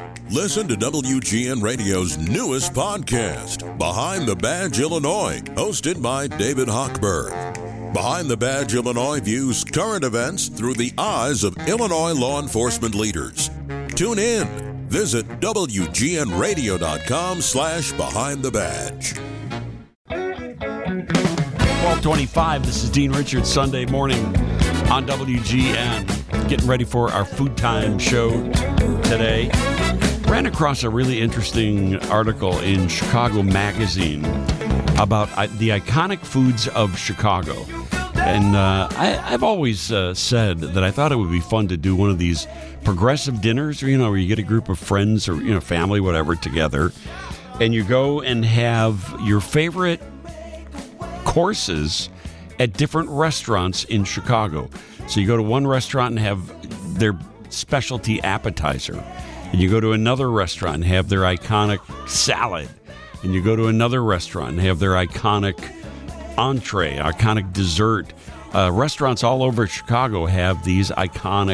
Listen to WGN Radio's newest podcast, Behind the Badge Illinois, hosted by David Hochberg. Behind the Badge Illinois views current events through the eyes of Illinois law enforcement leaders. Tune in. Visit WGNRadio.com/Behind the Badge. 12:25. This is Dean Richards, Sunday morning on WGN. Getting ready for our Food Time show today. Ran across a really interesting article in Chicago Magazine about the iconic foods of Chicago. And I've always said that I thought it would be fun to do one of these progressive dinners, where you get a group of friends or, family, whatever, together, and you go and have your favorite courses at different restaurants in Chicago. So you go to one restaurant and have their specialty appetizer. And you go to another restaurant and have their iconic salad. And you go to another restaurant and have their iconic entree, iconic dessert. Restaurants all over Chicago have these iconic,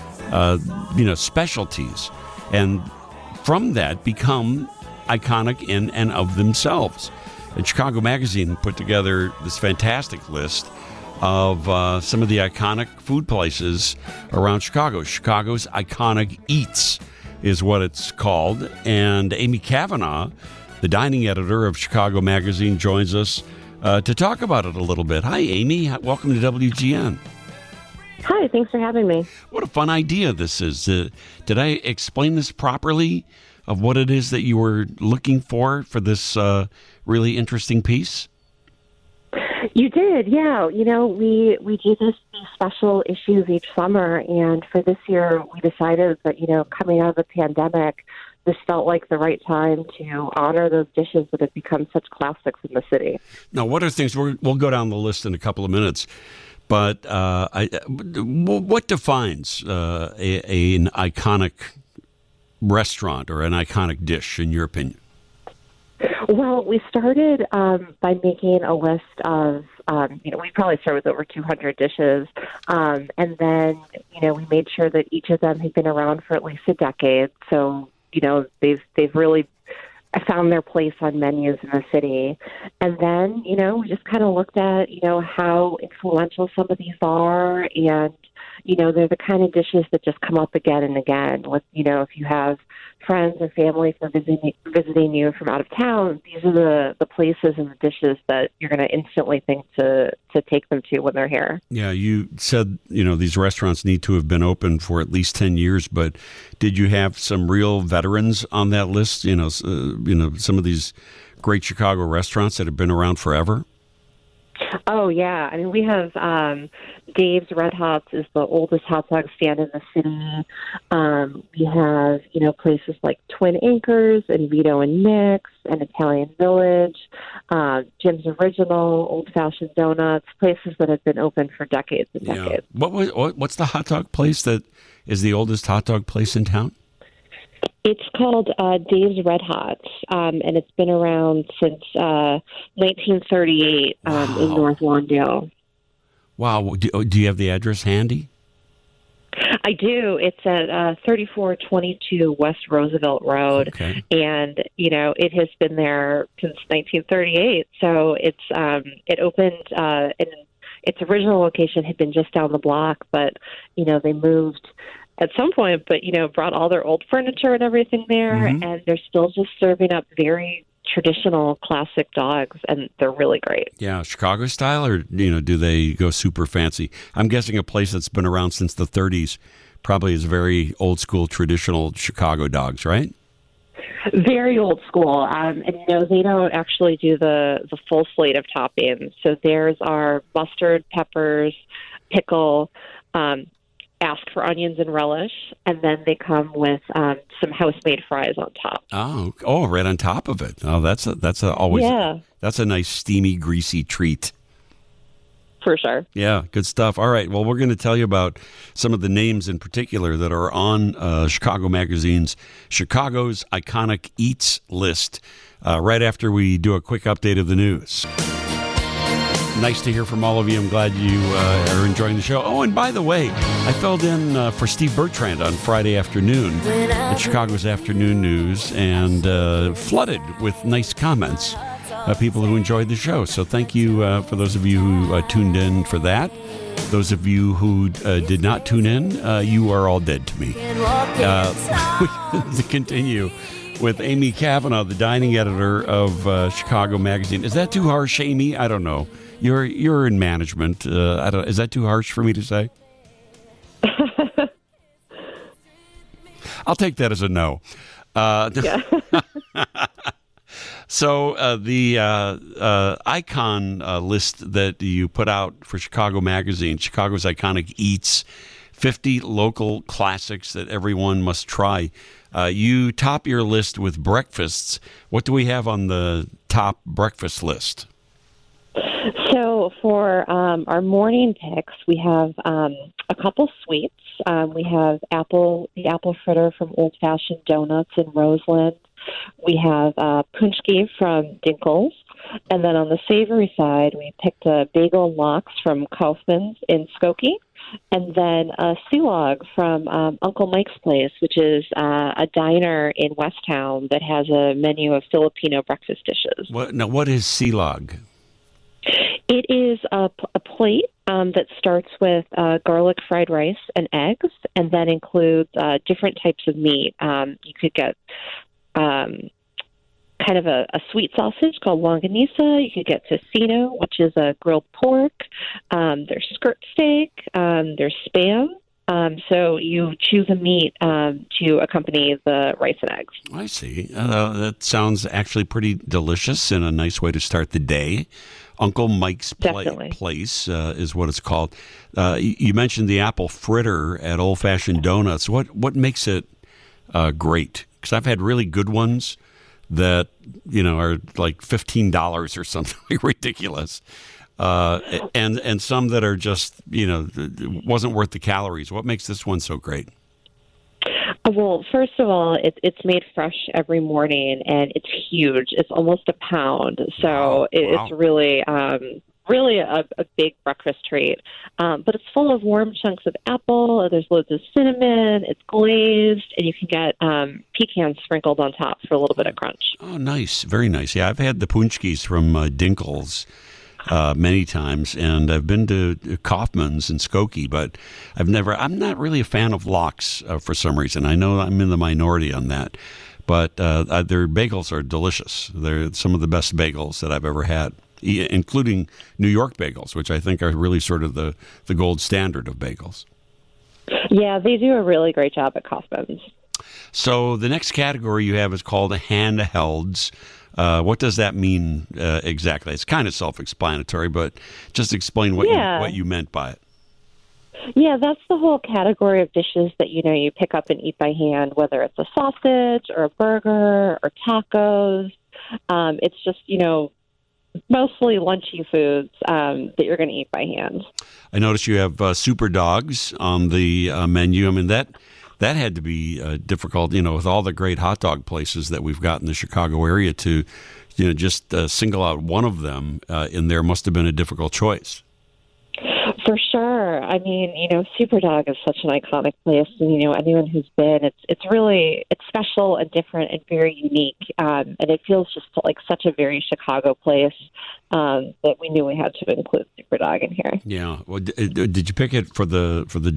specialties. And from that become iconic in and of themselves. And Chicago Magazine put together this fantastic list of some of the iconic food places around Chicago. Chicago's Iconic Eats is what it's called. And Amy Kavanaugh, the dining editor of Chicago Magazine, joins us to talk about it a little bit. Hi, Amy. Welcome to WGN. Hi, thanks for having me. What a fun idea this is. Did I explain this properly of what it is that you were looking for this really interesting piece? You did, yeah. We do these special issues each summer, and for this year, we decided that, coming out of the pandemic, this felt like the right time to honor those dishes that have become such classics in the city. Now, what are things, we'll go down the list in a couple of minutes, but what defines an iconic restaurant or an iconic dish, in your opinion? Well, we started by making a list of, we probably started with over 200 dishes. And then, we made sure that each of them had been around for at least a decade. So, they've really found their place on menus in the city. And then, we just kind of looked at, how influential some of these are. And, they're the kind of dishes that just come up again and again. With, if you have friends or family from visiting you from out of town, these are the places and the dishes that you're going to instantly think to take them to when they're here. Yeah, you said, these restaurants need to have been open for at least 10 years, but did you have some real veterans on that list? Some of these great Chicago restaurants that have been around forever? Oh, yeah. I mean, we have Dave's Red Hots is the oldest hot dog stand in the city. We have, places like Twin Acres and Vito and Nick's and Italian Village, Jim's Original, Old Fashioned Donuts, places that have been open for decades and decades. What's the hot dog place that is the oldest hot dog place in town? It's called Dave's Red Hots, and it's been around since 1938 in North Lawndale. Wow. Do you have the address handy? I do. It's at 3422 West Roosevelt Road, okay. And it has been there since 1938. So it opened in its original location had been just down the block, but they moved at some point, but, brought all their old furniture and everything there, mm-hmm. And they're still just serving up very traditional, classic dogs, and they're really great. Yeah, Chicago style, or, do they go super fancy? I'm guessing a place that's been around since the 30s probably is very old school, traditional Chicago dogs, right? Very old school. And, they don't actually do the full slate of toppings. So theirs are mustard, peppers, pickle, ask for onions and relish, and then they come with some house-made fries on top. Oh, right on top of it. Oh, that's a nice steamy, greasy treat. For sure. Yeah, good stuff. All right. Well, we're going to tell you about some of the names in particular that are on Chicago Magazine's Chicago's Iconic Eats list right after we do a quick update of the news. Nice to hear from all of you. I'm glad you are enjoying the show. Oh, and by the way, I filled in for Steve Bertrand on Friday afternoon at Chicago's Afternoon News and flooded with nice comments. People who enjoyed the show. So thank you for those of you who tuned in for that. Those of you who did not tune in, you are all dead to me. To continue with Amy Kavanaugh, the dining editor of Chicago Magazine. Is that too harsh, Amy? I don't know. You're in management. Is that too harsh for me to say? I'll take that as a no. Yeah. So the icon list that you put out for Chicago Magazine, Chicago's Iconic Eats, 50 local classics that everyone must try. You top your list with breakfasts. What do we have on the top breakfast list? So for our morning picks, we have a couple sweets. We have the apple fritter from Old Fashioned Donuts in Roseland. We have punchki from Dinkles. And then on the savory side, we picked a bagel and lox from Kaufman's in Skokie. And then a sea log from Uncle Mike's Place, which is a diner in Westtown that has a menu of Filipino breakfast dishes. What is sea log? It is a plate that starts with garlic fried rice and eggs, and then includes different types of meat. You could get kind of a sweet sausage called longanisa. You could get tocino, which is a grilled pork. There's skirt steak. There's Spam. So you choose a meat to accompany the rice and eggs. I see. That sounds actually pretty delicious and a nice way to start the day. Uncle Mike's Place is what it's called. You mentioned the apple fritter at Old Fashioned Donuts. What makes it great? Because I've had really good ones that are like $15 or something ridiculous, and some that are just wasn't worth the calories. What makes this one so great? Well, first of all, it's made fresh every morning, and it's huge. It's almost a pound, so it's really a big breakfast treat. But it's full of warm chunks of apple. There's loads of cinnamon. It's glazed, and you can get pecans sprinkled on top for a little bit of crunch. Oh, nice. Very nice. Yeah, I've had the punchkis from Dinkles many times, and I've been to Kaufman's in Skokie, but I'm not really a fan of lox for some reason. I know I'm in the minority on that, but their bagels are delicious. They're some of the best bagels that I've ever had, including New York bagels, which I think are really sort of the gold standard of bagels. Yeah, they do a really great job at Kaufman's. So the next category you have is called handhelds. What does that mean exactly? It's kind of self-explanatory, but just explain what you meant by it. Yeah, that's the whole category of dishes that you pick up and eat by hand, whether it's a sausage or a burger or tacos. It's just mostly lunchy foods that you're going to eat by hand. I notice you have Super Dogs on the menu. I mean, that had to be difficult, with all the great hot dog places that we've got in the Chicago area to, just single out one of them in there must have been a difficult choice. For sure. I mean, Super Dog is such an iconic place, and anyone who's been, it's special and different and very unique, and it feels just like such a very Chicago place that we knew we had to include Super Dog in here. Yeah. Well, did you pick it for the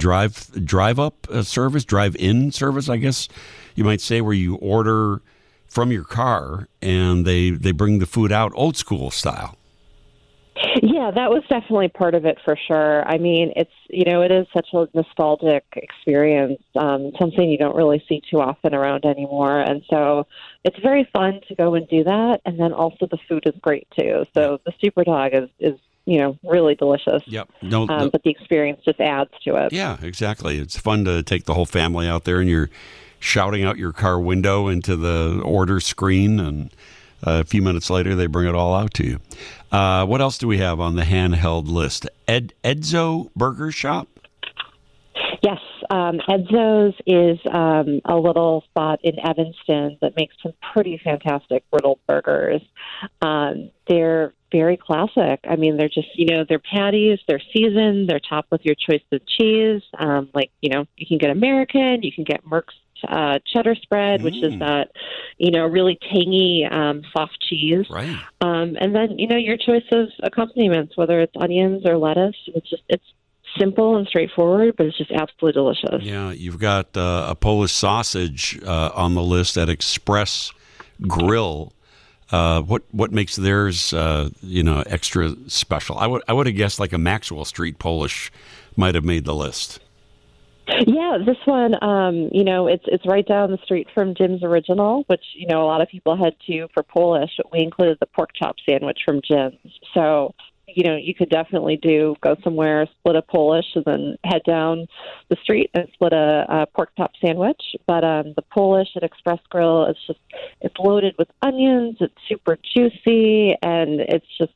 drive-in service? I guess you might say, where you order from your car and they bring the food out old school style. Yeah, that was definitely part of it for sure. I mean, it is such a nostalgic experience, something you don't really see too often around anymore. And so it's very fun to go and do that. And then also the food is great too. So the Super Dog is really delicious. Yep. But the experience just adds to it. Yeah, exactly. It's fun to take the whole family out there and you're shouting out your car window into the order screen, and a few minutes later they bring it all out to you. What else do we have on the handheld list? Edzo Burger Shop? Yes, Edzo's is a little spot in Evanston that makes some pretty fantastic griddle burgers. They're very classic. I mean, they're just, they're patties, they're seasoned, they're topped with your choice of cheese. You can get American, you can get Merck's cheddar spread, which is that, really tangy, soft cheese. Right. And then, your choice of accompaniments, whether it's onions or lettuce. It's simple and straightforward, but it's just absolutely delicious. Yeah, you've got a Polish sausage on the list at Express Grill. What makes theirs, extra special? I would have guessed like a Maxwell Street Polish might have made the list. Yeah, this one, it's right down the street from Jim's Original, which, a lot of people head to for Polish. We included the pork chop sandwich from Jim's. So, you could definitely go somewhere, split a Polish, and then head down the street and split a pork chop sandwich. But the Polish at Express Grill, it's loaded with onions. It's super juicy, and it's just,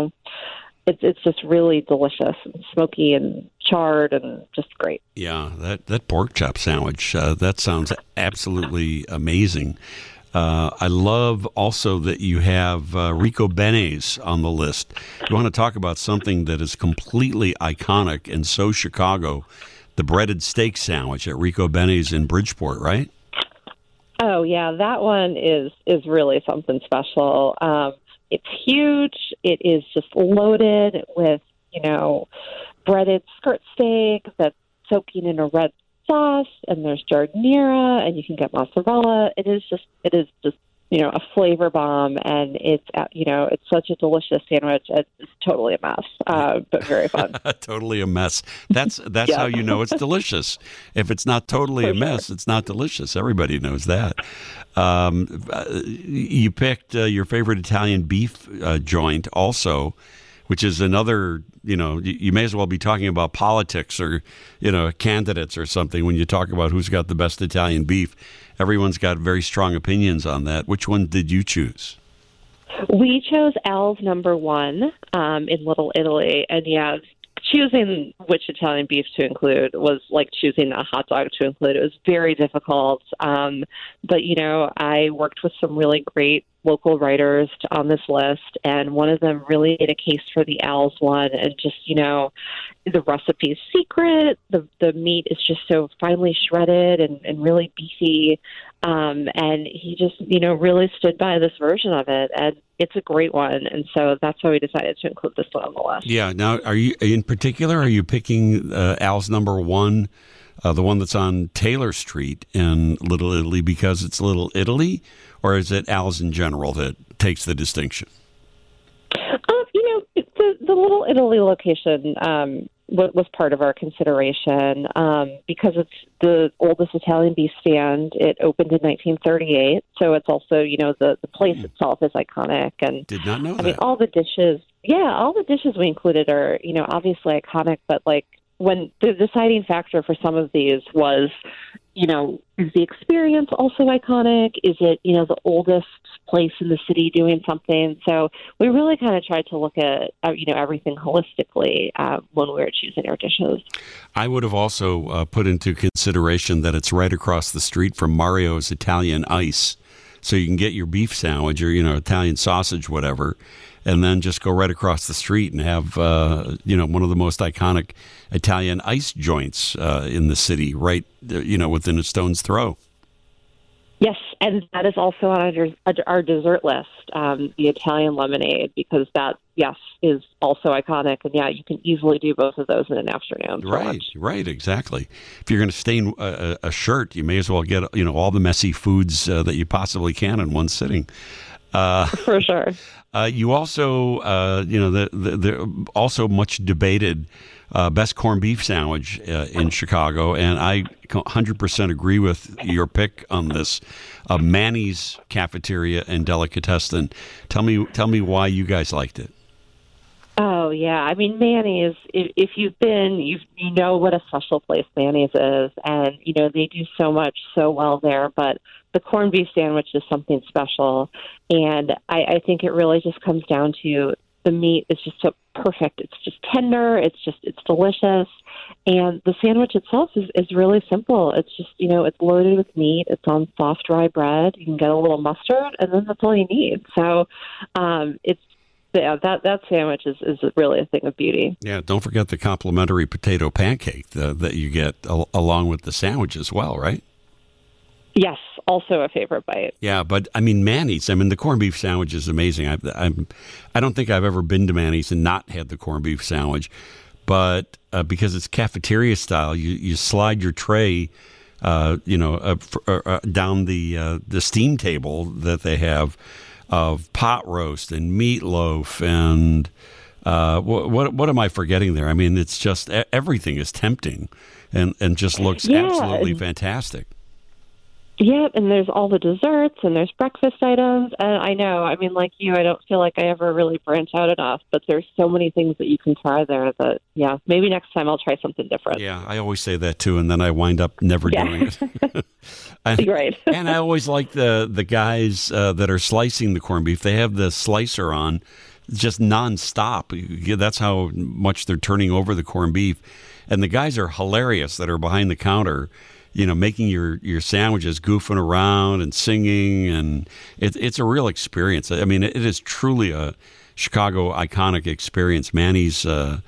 it's just really delicious and smoky and charred and just great. Yeah, that pork chop sandwich, that sounds absolutely amazing. I love also that you have Rico Benes on the list. You want to talk about something that is completely iconic and so Chicago, the breaded steak sandwich at Rico Benes in Bridgeport, right? Oh, yeah, that one is really something special. It's huge. It is just loaded with, breaded skirt steak that's soaking in a red sauce, and there's giardiniera, and you can get mozzarella. It is just a flavor bomb, and it's such a delicious sandwich. It's totally a mess, but very fun. Totally a mess. That's yeah. How you know it's delicious. If it's not totally a mess, it's not delicious. Everybody knows that. You picked your favorite Italian beef joint also, which is another, you may as well be talking about politics or, candidates or something when you talk about who's got the best Italian beef. Everyone's got very strong opinions on that. Which one did you choose? We chose Al's number one in Little Italy. And yeah, choosing which Italian beef to include was like choosing a hot dog to include. It was very difficult. But, I worked with some really great local writers on this list, and one of them really made a case for the Al's one, and just, the recipe's secret. The meat is just so finely shredded and really beefy. And he just, really stood by this version of it, and it's a great one. And so that's why we decided to include this one on the list. Yeah. Now, are you picking Al's number one, the one that's on Taylor Street in Little Italy because it's Little Italy, or is it Al's in general that takes the distinction? The Little Italy location was part of our consideration because it's the oldest Italian beef stand. It opened in 1938, so it's also, the place itself is iconic. And did not know that. I mean, all the dishes we included are, obviously iconic, but when the deciding factor for some of these was, is the experience also iconic? Is it, the oldest place in the city doing something? So we really kind of tried to look at, everything holistically when we were choosing our dishes. I would have also put into consideration that it's right across the street from Mario's Italian Ice. So you can get your beef sandwich or, Italian sausage, whatever, and then just go right across the street and have, one of the most iconic Italian ice joints in the city, right, within a stone's throw. Yes, and that is also on our dessert list, the Italian lemonade, because that, is also iconic. And, you can easily do both of those in an afternoon. Right, exactly. If you're going to stain a shirt, you may as well get, all the messy foods that you possibly can in one sitting. For sure. You also, the also much debated best corned beef sandwich in Chicago, and I 100% agree with your pick on this. Manny's Cafeteria and Delicatessen. Tell me why you guys liked it. Oh, yeah. I mean, Manny's, if you've been, you know what a special place Manny's is. And, they do so much so well there. But the corned beef sandwich is something special. And I think it really just comes down to the meat is just so perfect. It's just tender. It's delicious. And the sandwich itself is really simple. It's just, it's loaded with meat. It's on soft, dry bread. You can get a little mustard, and then that's all you need. So that sandwich is really a thing of beauty. Yeah, don't forget the complimentary potato pancake that you get along with the sandwich as well, right? Yes, also a favorite bite. Yeah, but I mean Manny's. The corned beef sandwich is amazing. I don't think I've ever been to Manny's and not had the corned beef sandwich, but because it's cafeteria style, you slide your tray, down the steam table that they have of pot roast and meatloaf and what am I forgetting there? It's just everything is tempting and just looks absolutely fantastic. Yeah, and there's all the desserts, and there's breakfast items. And I know, like you, I don't feel like I ever really branch out enough, but there's so many things that you can try there that, maybe next time I'll try something different. Yeah, I always say that too, and then I wind up never doing it. Right. And I always like the guys that are slicing the corned beef. They have the slicer on just nonstop. That's how much they're turning over the corned beef. And the guys are hilarious that are behind the counter, making your sandwiches, goofing around and singing, and it's a real experience. It is truly a Chicago iconic experience. Manny's down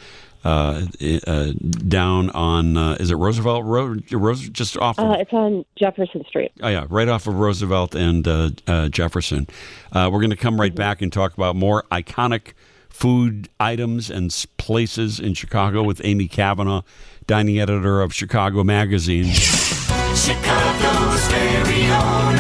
on is it Roosevelt Road? Just off. It's on Jefferson Street. Oh yeah, right off of Roosevelt and Jefferson. We're going to come right back and talk about more iconic food items and places in Chicago with Amy Kavanagh, dining editor of Chicago Magazine. Chicago's very own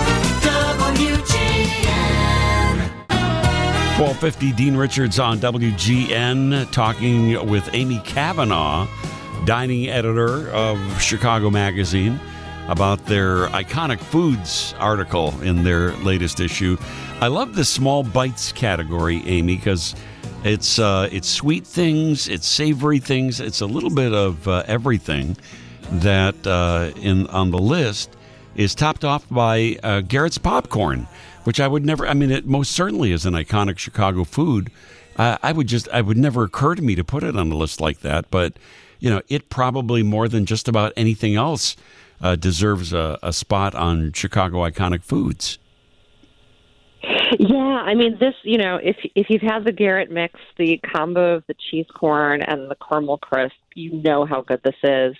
WGN. 1250 Dean Richards on WGN talking with Amy Kavanagh, dining editor of Chicago Magazine, about their iconic foods article in their latest issue. I love the small bites category, Amy, because it's sweet things, it's savory things, it's a little bit of everything that on the list is topped off by Garrett's Popcorn, which I would never. It most certainly is an iconic Chicago food. I would never occur to me to put it on a list like that. But it probably more than just about anything else deserves a spot on Chicago iconic foods. Yeah, this, if you've had the Garrett mix, the combo of the cheese corn and the caramel crisp, you know how good this is.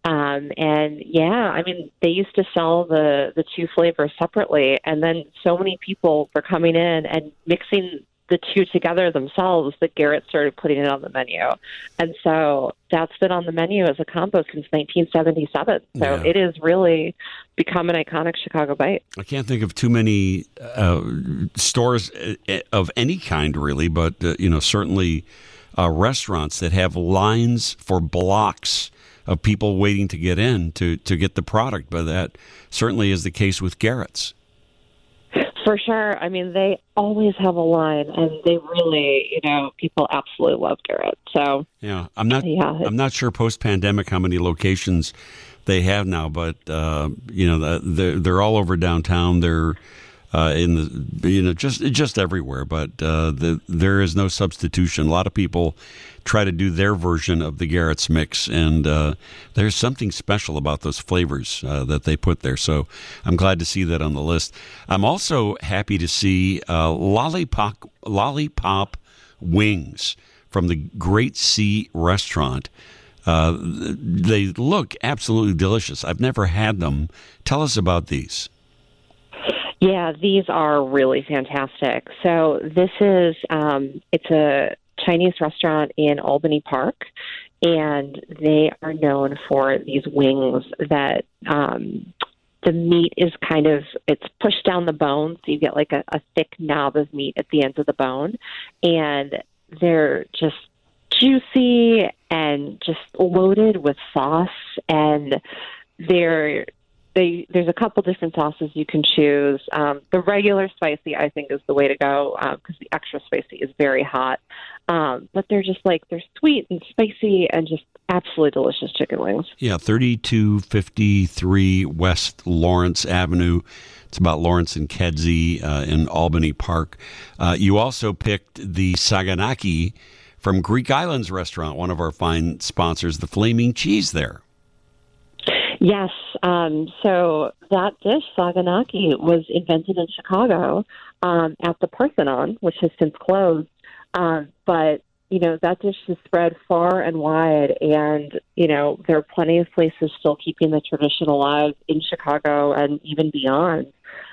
They used to sell the two flavors separately, and then so many people were coming in and mixing the two together themselves that Garrett started putting it on the menu. And so that's been on the menu as a combo since 1977. So It has really become an iconic Chicago bite. I can't think of too many stores of any kind, really, but, certainly restaurants that have lines for blocks of people waiting to get in to get the product. But that certainly is the case with Garrett's. For sure. They always have a line, and they really, people absolutely love Garrett. So yeah, I'm not sure post-pandemic how many locations they have now, but they're all over downtown. They're in the just everywhere. But there is no substitution. A lot of people try to do their version of the Garrett's mix, and there's something special about those flavors that they put there. So I'm glad to see that on the list. I'm also happy to see lollipop wings from the Great Sea Restaurant. They look absolutely delicious. I've never had them. Tell us about these. Yeah, these are really fantastic. So this is it's a Chinese restaurant in Albany Park, and they are known for these wings that the meat is it's pushed down the bone, so you get like a thick knob of meat at the end of the bone, and they're just juicy and just loaded with sauce, and there's a couple different sauces you can choose. The regular spicy, I think, is the way to go because the extra spicy is very hot. But they're sweet and spicy and just absolutely delicious chicken wings. Yeah, 3253 West Lawrence Avenue. It's about Lawrence and Kedzie in Albany Park. You also picked the Saganaki from Greek Islands Restaurant, one of our fine sponsors, the flaming cheese there. Yes. So that dish, saganaki, was invented in Chicago at the Parthenon, which has since closed. But, that dish is spread far and wide. And, there are plenty of places still keeping the tradition alive in Chicago and even beyond.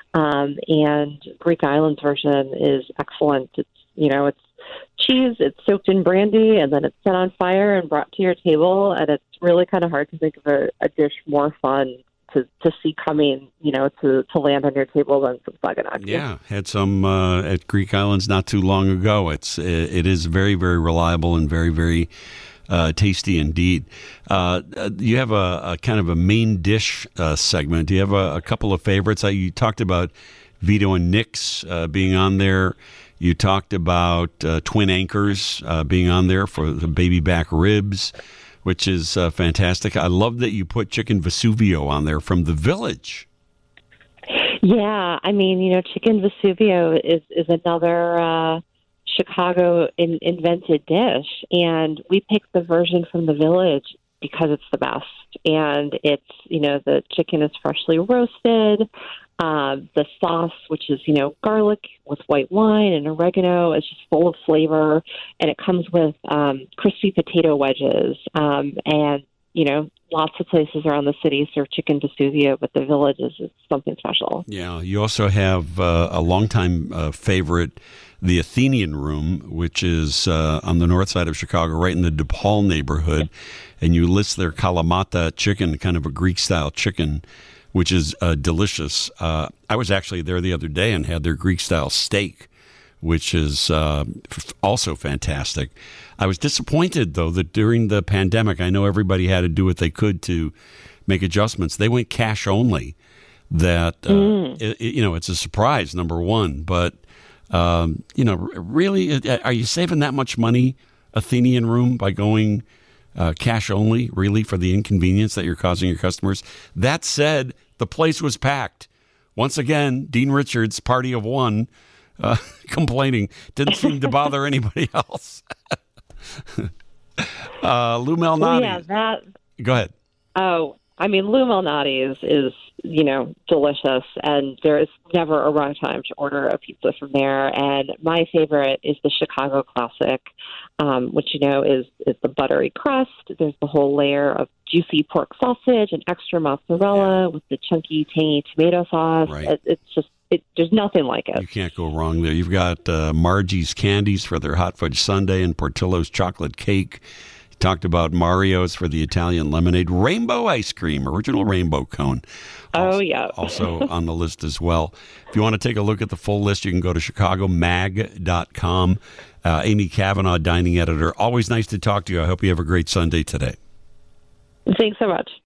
And Greek Island's version is excellent. It's cheese, it's soaked in brandy, and then it's set on fire and brought to your table. And it's really kind of hard to think of a dish more fun to see coming, to land on your table than some saganaki. Yeah, had some at Greek Islands not too long ago. It is very, very reliable and very, very tasty indeed. You have a kind of a main dish segment. Do you have a couple of favorites? You talked about Vito and Nick's being on there. You talked about Twin Anchors being on there for the baby back ribs, which is fantastic. I love that you put Chicken Vesuvio on there from the Village. Yeah, Chicken Vesuvio is another Chicago invented dish, and we picked the version from the Village because it's the best. And it's, the chicken is freshly roasted. The sauce, which is, garlic with white wine and oregano, is just full of flavor. And it comes with crispy potato wedges. And, lots of places around the city serve Chicken Vesuvio, but the Village is something special. Yeah, you also have a longtime favorite, the Athenian Room, which is on the north side of Chicago, right in the DePaul neighborhood. And you list their Kalamata chicken, kind of a Greek-style chicken, which is delicious. I was actually there the other day and had their Greek-style steak, which is also fantastic. I was disappointed, though, that during the pandemic, I know everybody had to do what they could to make adjustments. They went cash only. That, it's a surprise, number one. But, really, are you saving that much money, Athenian Room, by going cash only, really, for the inconvenience that you're causing your customers? That said, the place was packed. Once again, Dean Richards, party of one, complaining. Didn't seem to bother anybody else. Lou Malnati. Yeah, that. Go ahead. Oh, Lou Malnati is delicious, and there is never a wrong time to order a pizza from there. And my favorite is the Chicago Classic, which, is the buttery crust. There's the whole layer of juicy pork sausage and extra mozzarella with the chunky, tangy tomato sauce. Right. It's just, there's nothing like it. You can't go wrong there. You've got Margie's Candies for their hot fudge sundae and Portillo's chocolate cake. You talked about Mario's for the Italian lemonade. Rainbow ice cream, original rainbow cone. Oh, yeah. Also on the list as well. If you want to take a look at the full list, you can go to chicagomag.com. Amy Cavanaugh, dining editor. Always nice to talk to you. I hope you have a great Sunday today. Thanks so much.